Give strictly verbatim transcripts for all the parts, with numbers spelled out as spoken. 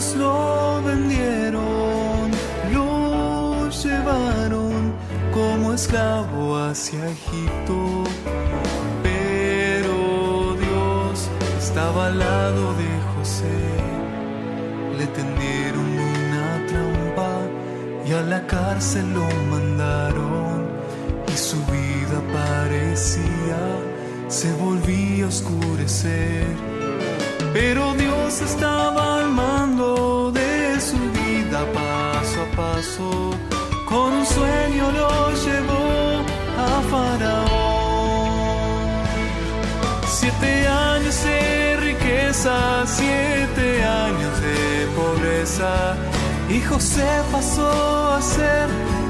años lo vendieron, lo llevaron como esclavo hacia Egipto. Pero Dios estaba al lado de José. Le tendieron una trampa y a la cárcel lo mandaron. Y su vida parecía se volvía a oscurecer. Pero Dios estaba al mando de su vida paso a paso. Con un sueño lo llevó a Faraón. Siete años de riqueza, siete años de pobreza, y José pasó a ser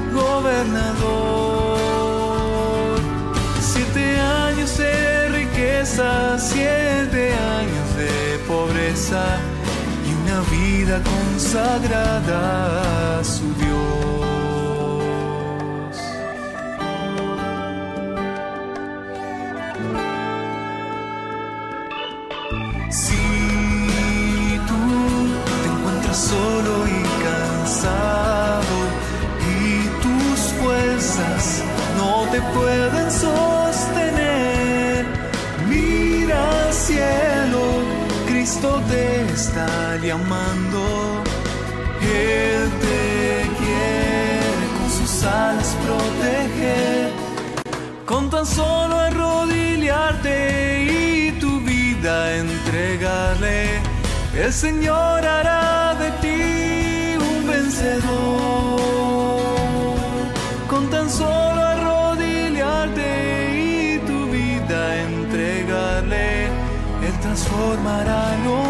gobernador. Siete años de riqueza, siete años de pobreza, y una vida consagrada a su Dios. Si tú te encuentras solo y cansado y tus fuerzas no te pueden sostener, mira al cielo, Cristo te está llamando. Él te quiere con sus alas proteger. Con tan solo arrodillarte y tu vida entregarle, el Señor hará de ti un vencedor. Con tan solo arrodillarte y tu vida entregarle, Él transformará lo